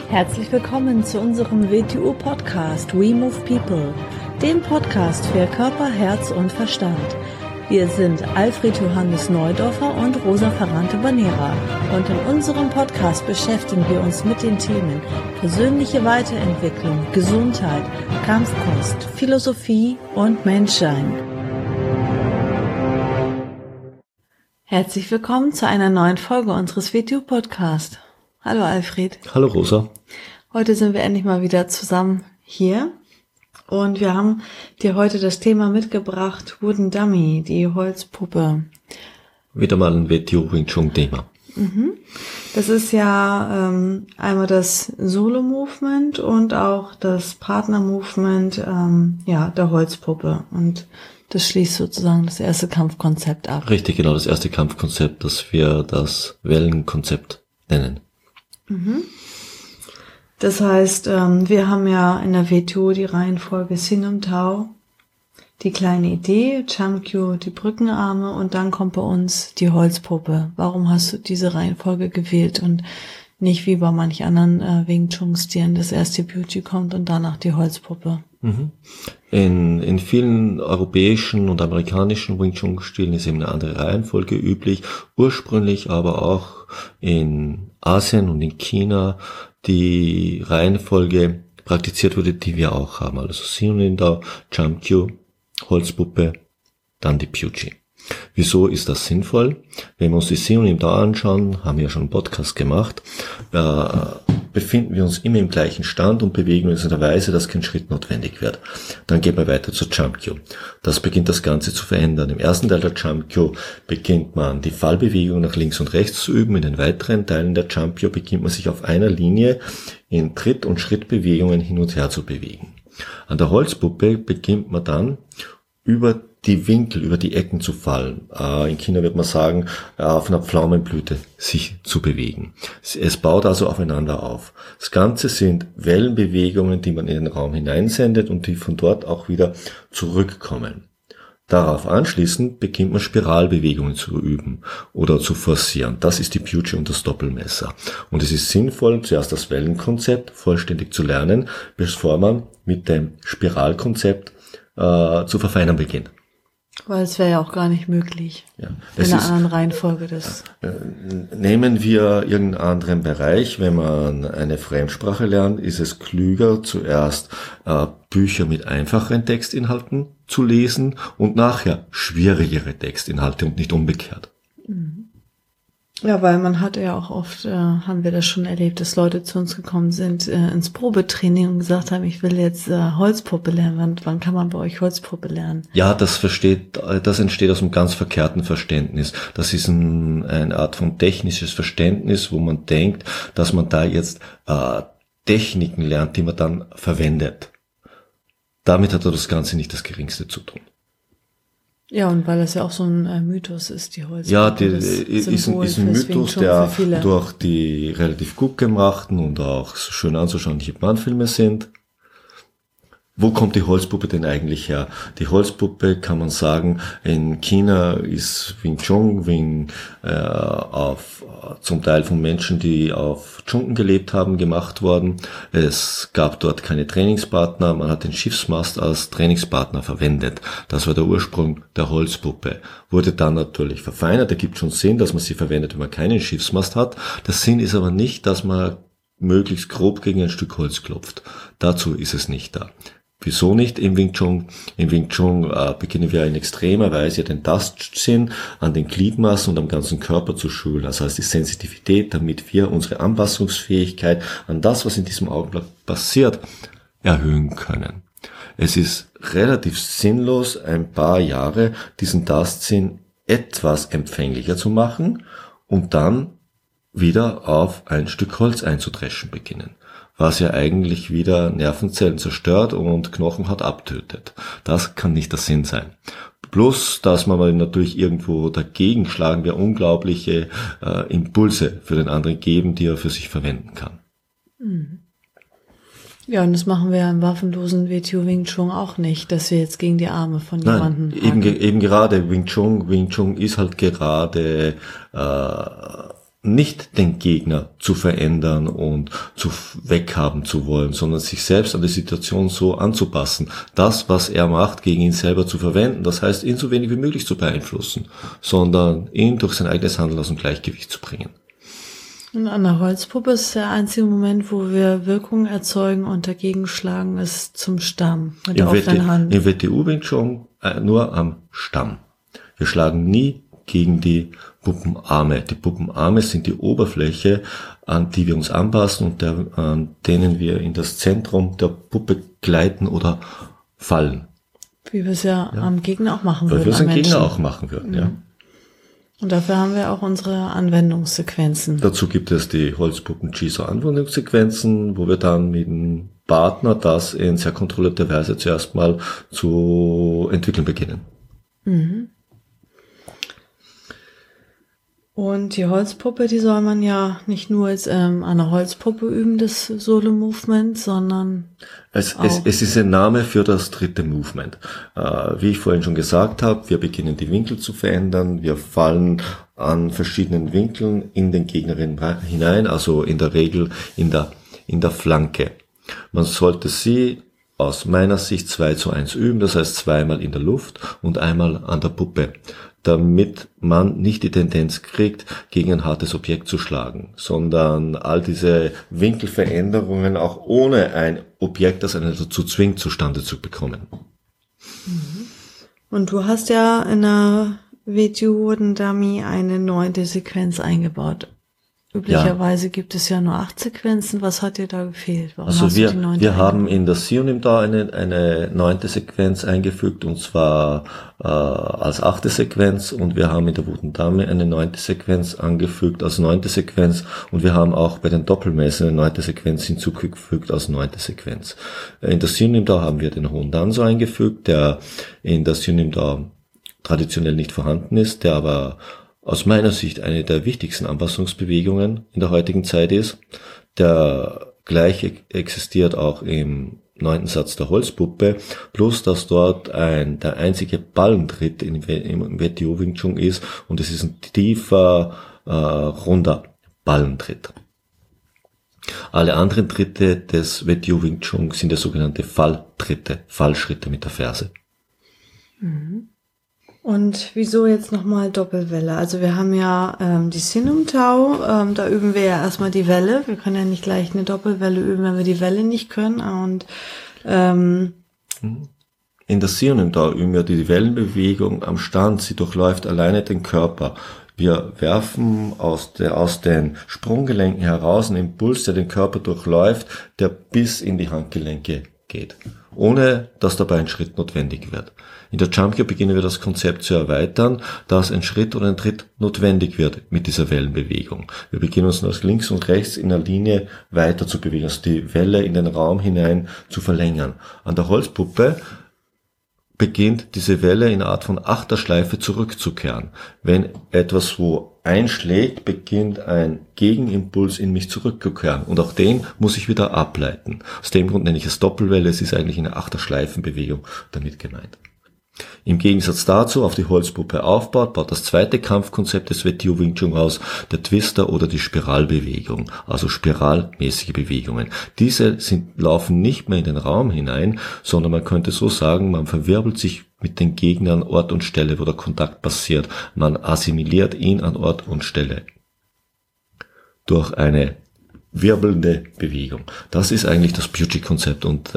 Herzlich willkommen zu unserem WTU-Podcast We Move People, dem Podcast für Körper, Herz und Verstand. Wir sind Alfred Johannes Neudorfer und Rosa Ferrante-Banera und in unserem Podcast beschäftigen wir uns mit den Themen persönliche Weiterentwicklung, Gesundheit, Kampfkunst, Philosophie und Menschsein. Herzlich willkommen zu einer neuen Folge unseres WTU-Podcasts. Hallo Alfred. Hallo Rosa. Heute sind wir endlich mal wieder zusammen hier und wir haben dir heute das Thema mitgebracht, Wooden Dummy, die Holzpuppe. Wieder mal ein WTU Wing Chun Thema. Das ist ja einmal das Solo-Movement und auch das Partner-Movement der Holzpuppe und das schließt sozusagen das erste Kampfkonzept ab. Richtig, genau, das erste Kampfkonzept, das wir das Wellenkonzept nennen. Das heißt, wir haben ja in der WTO die Reihenfolge Sin und Tao, die kleine Idee, Chamkyu, die Brückenarme und dann kommt bei uns die Holzpuppe. Warum hast du diese Reihenfolge gewählt und nicht wie bei manch anderen Wing Chun-Stilen, das erst die Beauty kommt und danach die Holzpuppe? In vielen europäischen und amerikanischen Wing Chun-Stilen ist eben eine andere Reihenfolge üblich, ursprünglich aber auch in Asien und in China die Reihenfolge praktiziert wurde, die wir auch haben. Also Sin Tao, Chamkyu, Holzpuppe, dann die Puji. Wieso ist das sinnvoll? Wenn wir uns die Sin Tao anschauen, haben wir ja schon einen Podcast gemacht, befinden wir uns immer im gleichen Stand und bewegen uns in der Weise, dass kein Schritt notwendig wird. Dann geht man weiter zur Chamkyu. Das beginnt das Ganze zu verändern. Im ersten Teil der Chamkyu beginnt man die Fallbewegung nach links und rechts zu üben. In den weiteren Teilen der Chamkyu beginnt man sich auf einer Linie in Tritt- und Schrittbewegungen hin und her zu bewegen. An der Holzpuppe beginnt man dann über die Winkel, über die Ecken zu fallen. In China wird man sagen, auf einer Pflaumenblüte sich zu bewegen. Es baut also aufeinander auf. Das Ganze sind Wellenbewegungen, die man in den Raum hineinsendet und die von dort auch wieder zurückkommen. Darauf anschließend beginnt man Spiralbewegungen zu üben oder zu forcieren. Das ist die Puji und das Doppelmesser. Und es ist sinnvoll, zuerst das Wellenkonzept vollständig zu lernen, bevor man mit dem Spiralkonzept zu verfeinern beginnt. Weil es wäre ja auch gar nicht möglich, ja, in einer anderen Reihenfolge das. Nehmen wir irgendeinen anderen Bereich, wenn man eine Fremdsprache lernt, ist es klüger, zuerst Bücher mit einfacheren Textinhalten zu lesen und nachher schwierigere Textinhalte und nicht umgekehrt. Ja, weil man hatte ja auch oft, haben wir das schon erlebt, dass Leute zu uns gekommen sind ins Probetraining und gesagt haben, ich will jetzt Holzpuppe lernen. Wann kann man bei euch Holzpuppe lernen? Ja, das entsteht aus einem ganz verkehrten Verständnis. Das ist eine Art von technisches Verständnis, wo man denkt, dass man da jetzt Techniken lernt, die man dann verwendet. Damit hat das Ganze nicht das Geringste zu tun. Ja, und weil das ja auch so ein Mythos ist, die Holzpuppe. Ja, ist ein Mythos, der durch die relativ gut gemachten und auch schön anzuschauliche Japan-Filme sind. Wo kommt die Holzpuppe denn eigentlich her? Die Holzpuppe, kann man sagen, in China ist Wing Chun, zum Teil von Menschen, die auf Dschungel gelebt haben, gemacht worden. Es gab dort keine Trainingspartner, man hat den Schiffsmast als Trainingspartner verwendet. Das war der Ursprung der Holzpuppe. Wurde dann natürlich verfeinert, ergibt schon Sinn, dass man sie verwendet, wenn man keinen Schiffsmast hat. Der Sinn ist aber nicht, dass man möglichst grob gegen ein Stück Holz klopft. Dazu ist es nicht da. Wieso nicht im Wing Chun? Im Wing Chun beginnen wir in extremer Weise den Tastsinn an den Gliedmaßen und am ganzen Körper zu schulen. Das heißt die Sensitivität, damit wir unsere Anpassungsfähigkeit an das, was in diesem Augenblick passiert, erhöhen können. Es ist relativ sinnlos, ein paar Jahre diesen Tastsinn etwas empfänglicher zu machen und dann wieder auf ein Stück Holz einzudreschen beginnen, was ja eigentlich wieder Nervenzellen zerstört und Knochenhaut abtötet. Das kann nicht der Sinn sein. Plus, dass man natürlich irgendwo dagegen schlagen, wir unglaubliche Impulse für den anderen geben, die er für sich verwenden kann. Ja, und das machen wir ja im waffenlosen WTO Wing Chun auch nicht, dass wir jetzt gegen die Arme von jemandem eben gerade Wing Chun ist halt gerade nicht den Gegner zu verändern und zu weghaben zu wollen, sondern sich selbst an die Situation so anzupassen, das, was er macht, gegen ihn selber zu verwenden. Das heißt, ihn so wenig wie möglich zu beeinflussen, sondern ihn durch sein eigenes Handeln aus dem Gleichgewicht zu bringen. Und an der Holzpuppe ist der einzige Moment, wo wir Wirkung erzeugen und dagegen schlagen, ist zum Stamm mit der offenen Hand. Im WTU Wing Chun nur am Stamm. Wir schlagen nie gegen die Puppenarme. Die Puppenarme sind die Oberfläche, an die wir uns anpassen und an denen wir in das Zentrum der Puppe gleiten oder fallen. Wie wir es ja am Gegner auch machen würden. Wie wir es am Gegner auch machen würden, ja. Und dafür haben wir auch unsere Anwendungssequenzen. Dazu gibt es die Holzpuppen-Jiso-Anwendungssequenzen, wo wir dann mit dem Partner das in sehr kontrollierter Weise zuerst mal zu entwickeln beginnen. Mhm. Und die Holzpuppe, die soll man ja nicht nur jetzt an einer Holzpuppe üben, das Solo-Movement, sondern es ist ein Name für das dritte Movement. Wie ich vorhin schon gesagt habe, wir beginnen die Winkel zu verändern, wir fallen an verschiedenen Winkeln in den Gegner hinein, also in der Regel in der Flanke. Man sollte sie aus meiner Sicht 2:1 üben, das heißt zweimal in der Luft und einmal an der Puppe, damit man nicht die Tendenz kriegt, gegen ein hartes Objekt zu schlagen, sondern all diese Winkelveränderungen auch ohne ein Objekt, das einen dazu zwingt, zustande zu bekommen. Und du hast ja in der WTU Dummy eine 9. Sequenz eingebaut. Üblicherweise gibt es ja nur 8 Sequenzen. Was hat dir da gefehlt? Warum also hast du die 9. wir haben in der Sionim da eine 9. Sequenz eingefügt, und zwar als 8. Sequenz, und wir haben in der Wutendame eine 9. Sequenz angefügt als 9. Sequenz, und wir haben auch bei den Doppelmessen eine 9. Sequenz hinzugefügt als 9. Sequenz. In der Sionim da haben wir den Hohen Danzo eingefügt, der in der Sionim da traditionell nicht vorhanden ist, der aber aus meiner Sicht eine der wichtigsten Anpassungsbewegungen in der heutigen Zeit ist. Der gleiche existiert auch im 9. Satz der Holzpuppe, bloß dass dort der einzige Ballentritt im WTO Wing Chun ist, und es ist ein tiefer, runder Ballentritt. Alle anderen Tritte des WTO Wing Chun sind ja sogenannte Falltritte, Fallschritte mit der Ferse. Mhm. Und wieso jetzt nochmal Doppelwelle? Also wir haben ja die Sinum Tau, da üben wir ja erstmal die Welle. Wir können ja nicht gleich eine Doppelwelle üben, wenn wir die Welle nicht können. Und in der Sinum Tau üben wir die Wellenbewegung am Stand. Sie durchläuft alleine den Körper. Wir werfen aus den Sprunggelenken heraus einen Impuls, der den Körper durchläuft, der bis in die Handgelenke geht, ohne dass dabei ein Schritt notwendig wird. In der Jump Cure beginnen wir das Konzept zu erweitern, dass ein Schritt oder ein Tritt notwendig wird mit dieser Wellenbewegung. Wir beginnen uns nach links und rechts in einer Linie weiter zu bewegen, also die Welle in den Raum hinein zu verlängern. An der Holzpuppe beginnt diese Welle in einer Art von Achterschleife zurückzukehren. Wenn etwas wo einschlägt, beginnt ein Gegenimpuls in mich zurückzukehren. Und auch den muss ich wieder ableiten. Aus dem Grund nenne ich es Doppelwelle. Es ist eigentlich eine Achterschleifenbewegung damit gemeint. Im Gegensatz dazu, auf die Holzpuppe aufbaut, baut das zweite Kampfkonzept des WTO Wing Chun aus, der Twister oder die Spiralbewegung, also spiralmäßige Bewegungen. Diese laufen nicht mehr in den Raum hinein, sondern man könnte so sagen, man verwirbelt sich mit den Gegnern an Ort und Stelle, wo der Kontakt passiert. Man assimiliert ihn an Ort und Stelle durch eine wirbelnde Bewegung. Das ist eigentlich das Beauty-Konzept und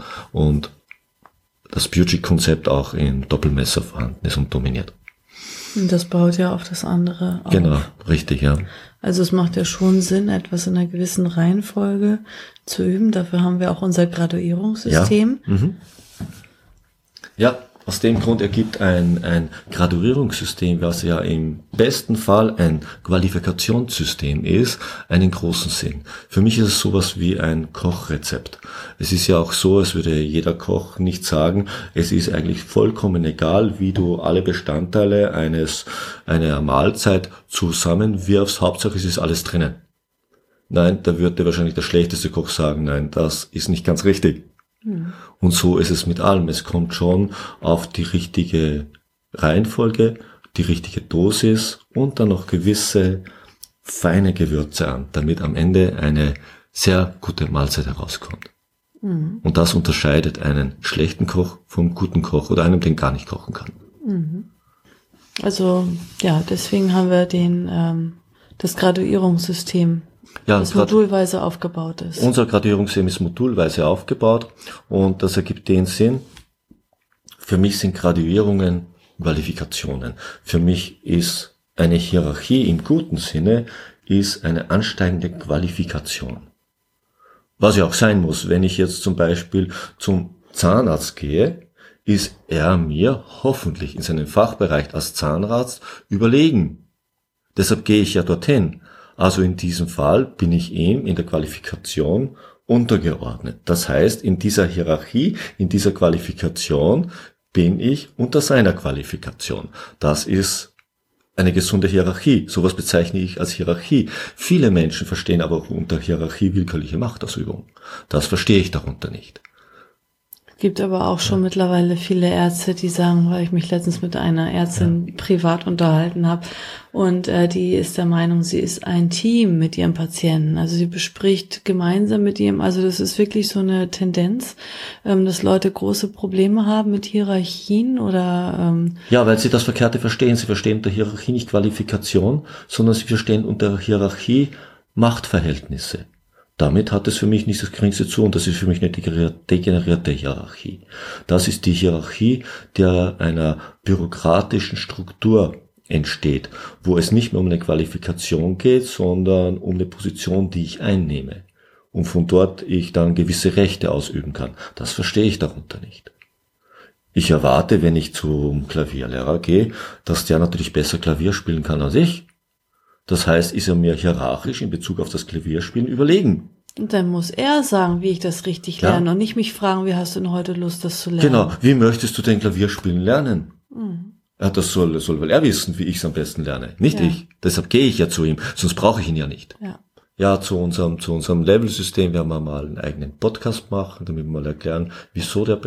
das Beauty-Konzept auch in Doppelmesser vorhanden ist und dominiert. Und das baut ja auf das andere auf. Genau, richtig, ja. Also es macht ja schon Sinn, etwas in einer gewissen Reihenfolge zu üben. Dafür haben wir auch unser Graduierungssystem. Ja, ja, aus dem Grund ergibt ein Graduierungssystem, was ja im besten Fall ein Qualifikationssystem ist, einen großen Sinn. Für mich ist es sowas wie ein Kochrezept. Es ist ja auch so, als würde jeder Koch nicht sagen, es ist eigentlich vollkommen egal, wie du alle Bestandteile einer Mahlzeit zusammenwirfst, Hauptsache es ist alles drinnen. Nein, da würde wahrscheinlich der schlechteste Koch sagen, nein, das ist nicht ganz richtig. Und so ist es mit allem. Es kommt schon auf die richtige Reihenfolge, die richtige Dosis und dann noch gewisse feine Gewürze an, damit am Ende eine sehr gute Mahlzeit herauskommt. Mhm. Und das unterscheidet einen schlechten Koch vom guten Koch oder einem, den gar nicht kochen kann. Mhm. Also ja, deswegen haben wir das Graduierungssystem, das modulweise aufgebaut ist. Unser Graduierungssystem ist modulweise aufgebaut und das ergibt den Sinn, für mich sind Graduierungen Qualifikationen. Für mich ist eine Hierarchie im guten Sinne ist eine ansteigende Qualifikation. Was ja auch sein muss, wenn ich jetzt zum Beispiel zum Zahnarzt gehe, ist er mir hoffentlich in seinem Fachbereich als Zahnarzt überlegen. Deshalb gehe ich ja dorthin. Also in diesem Fall bin ich ihm in der Qualifikation untergeordnet. Das heißt, in dieser Hierarchie, in dieser Qualifikation bin ich unter seiner Qualifikation. Das ist eine gesunde Hierarchie. Sowas bezeichne ich als Hierarchie. Viele Menschen verstehen aber unter Hierarchie willkürliche Machtausübung. Das verstehe ich darunter nicht. Gibt aber auch schon mittlerweile viele Ärzte, die sagen, weil ich mich letztens mit einer Ärztin privat unterhalten habe und die ist der Meinung, sie ist ein Team mit ihrem Patienten. Also sie bespricht gemeinsam mit ihm, also das ist wirklich so eine Tendenz, dass Leute große Probleme haben mit Hierarchien oder Ja, weil sie das Verkehrte verstehen. Sie verstehen unter Hierarchie nicht Qualifikation, sondern sie verstehen unter Hierarchie Machtverhältnisse. Damit hat es für mich nicht das Geringste zu und das ist für mich eine degenerierte Hierarchie. Das ist die Hierarchie, der einer bürokratischen Struktur entsteht, wo es nicht mehr um eine Qualifikation geht, sondern um eine Position, die ich einnehme und von dort ich dann gewisse Rechte ausüben kann. Das verstehe ich darunter nicht. Ich erwarte, wenn ich zum Klavierlehrer gehe, dass der natürlich besser Klavier spielen kann als ich. Das heißt, ist er mir hierarchisch in Bezug auf das Klavierspielen überlegen. Und dann muss er sagen, wie ich das richtig lerne und nicht mich fragen, wie hast du denn heute Lust, das zu lernen? Genau, wie möchtest du denn Klavierspielen lernen? Mhm. Ja, das soll wohl er wissen, wie ich es am besten lerne, nicht ich. Deshalb gehe ich ja zu ihm, sonst brauche ich ihn ja nicht. Ja, zu unserem Level-System werden wir mal einen eigenen Podcast machen, damit wir mal erklären, wieso der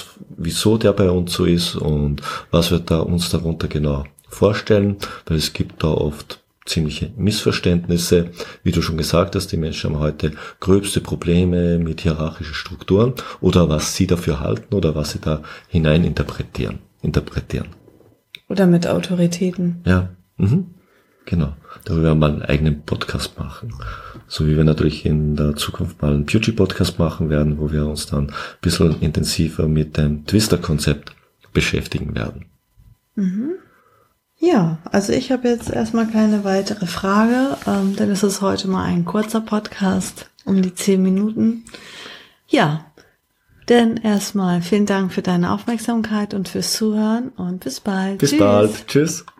bei uns so ist und was wir da uns darunter genau vorstellen, weil es gibt da oft ziemliche Missverständnisse. Wie du schon gesagt hast, die Menschen haben heute gröbste Probleme mit hierarchischen Strukturen oder was sie dafür halten oder was sie da hinein interpretieren. Oder mit Autoritäten. Ja, genau. Darüber werden wir mal einen eigenen Podcast machen. So wie wir natürlich in der Zukunft mal einen Beauty-Podcast machen werden, wo wir uns dann ein bisschen intensiver mit dem Twister-Konzept beschäftigen werden. Mhm. Ja, also ich habe jetzt erstmal keine weitere Frage, denn es ist heute mal ein kurzer Podcast, um die 10 Minuten. Ja, denn erstmal vielen Dank für deine Aufmerksamkeit und fürs Zuhören und bis bald. Bis bald. Tschüss.